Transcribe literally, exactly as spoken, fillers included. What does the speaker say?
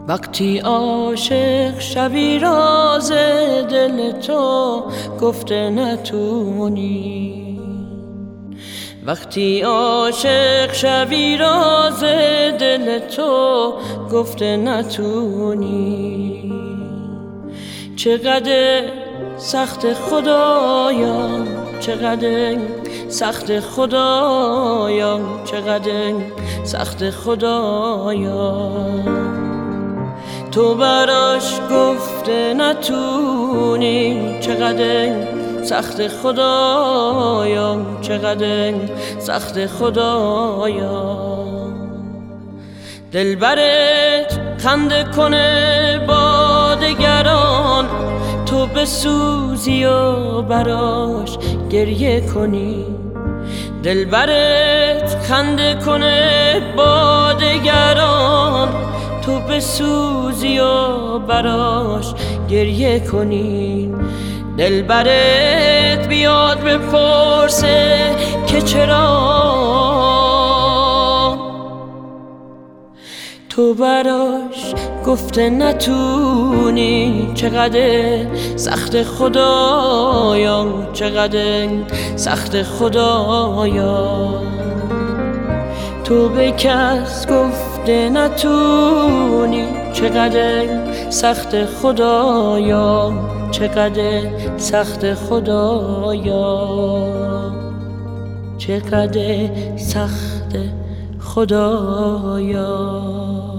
وقتی عاشق شوی راز دل تو گفته نتونی، وقتی عاشق شوی راز دل تو گفته نتونی. چقدر سخت خدایا، چقدر سخت خدایا، چقدر سخت خدایا. تو براش گفته نتونی، چقدر سخت خدایا، چقدر سخت خدایا. دلبرت خنده کنه با دگران، تو بسوزی و براش گریه کنی. دلبرت خنده کنه با دگران، تو بسوزی و براش گریه کنی. دلبرت بیاد بپرسه که چرا تو براش گفته نتونی. چقدر سخت خدایا، چقدر سخت خدایا. تو به کس گفته نتونی، چقدر سخت خدایا، چقدر سخت خدایا، چقدر سخت خدایا.